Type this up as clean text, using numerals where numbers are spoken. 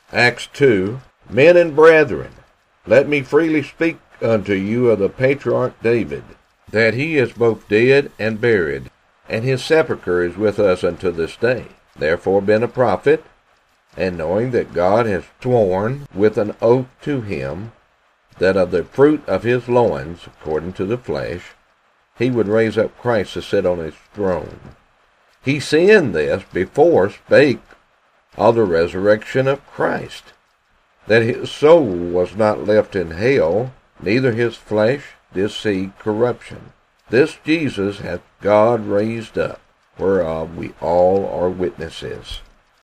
Acts 2. Men and brethren, let me freely speak unto you of the patriarch David, that he is both dead and buried, and his sepulchre is with us unto this day. Therefore being a prophet, and knowing that God has sworn with an oath to him, that of the fruit of his loins, according to the flesh, he would raise up Christ to sit on his throne. He, seeing this, before spake of the resurrection of Christ, that his soul was not left in hell, neither his flesh did see corruption. This Jesus hath God raised up, whereof we all are witnesses.